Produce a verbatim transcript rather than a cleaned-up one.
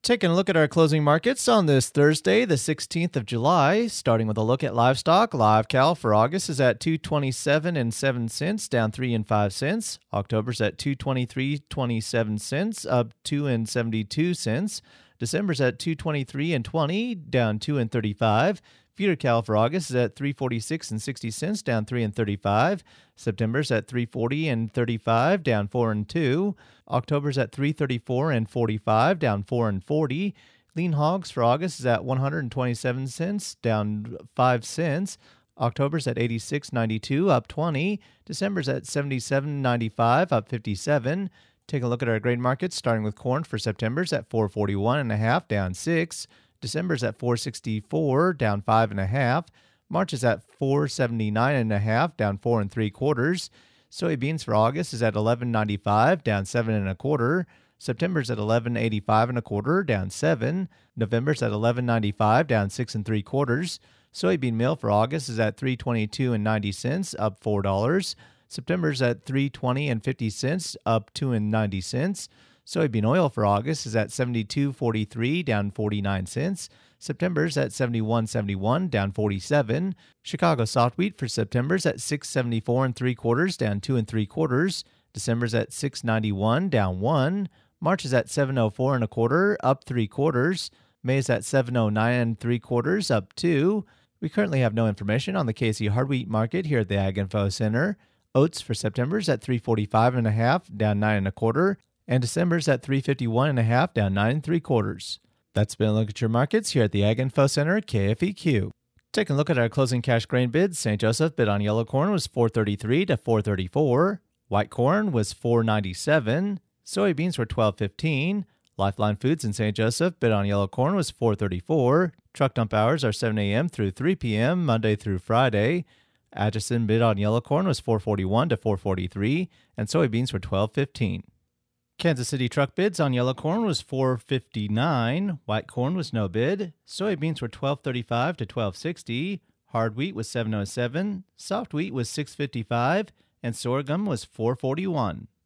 Taking a look at our closing markets on this Thursday, the sixteenth of July, starting with a look at livestock. Live cow for August is at two twenty-seven and seven cents, down three and five cents. October's at two twenty-three and twenty-seven cents, up two and seventy-two cents. December's at two twenty-three and twenty, down two and thirty-five. Feeder cow for August is at three forty-six and sixty cents, down three and thirty-five. September's at three forty and thirty-five, down four and two. October's at three thirty-four and forty-five, down four and forty. Lean hogs for August is at one hundred twenty-seven cents, down five cents. October's at eighty-six ninety-two, up twenty. December's at seventy-seven ninety-five, up fifty-seven. Take a look at our grain markets, starting with corn for September's at four forty-one and a half, down six. December's at four sixty-four, down five and a half. March is at four seventy-nine and a half, down four and three quarters. Soybeans for August is at eleven ninety-five, down seven and a quarter. September's at eleven eighty-five and a quarter, down seven. November's at eleven ninety-five, down six and three quarters. Soybean meal for August is at three twenty-two and ninety cents, up four dollars. September's at three twenty and fifty cents, up two and ninety cents. Soybean oil for August is at seventy-two forty-three, down forty-nine cents. September's at seventy-one seventy-one, down forty-seven. Chicago soft wheat for September's at six seventy-four and three quarters, down two and three quarters. December's at six ninety-one, down one. March is at seven oh four and a quarter, up three quarters. May is at seven oh nine and three quarters, up two. We currently have no information on the K C hard wheat market here at the Ag Info Center. Oats for September's at three forty-five and a half, down nine and a quarter. And December's at three fifty-one and a half, down nine and three quarters. That's been a look at your markets here at the Ag Info Center, K F E Q. Taking a look at our closing cash grain bids, Saint Joseph bid on yellow corn was four thirty-three to four thirty-four. White corn was four ninety-seven. Soybeans were twelve fifteen. Lifeline Foods in Saint Joseph bid on yellow corn was four thirty-four. Truck dump hours are seven a.m. through three p.m. Monday through Friday. Atchison bid on yellow corn was four forty-one to four forty-three, and soybeans were twelve fifteen. Kansas City truck bids on yellow corn was four fifty-nine. White corn was no bid. Soybeans were twelve thirty-five to twelve sixty. Hard wheat was seven oh seven. Soft wheat was six fifty-five, and sorghum was four forty-one.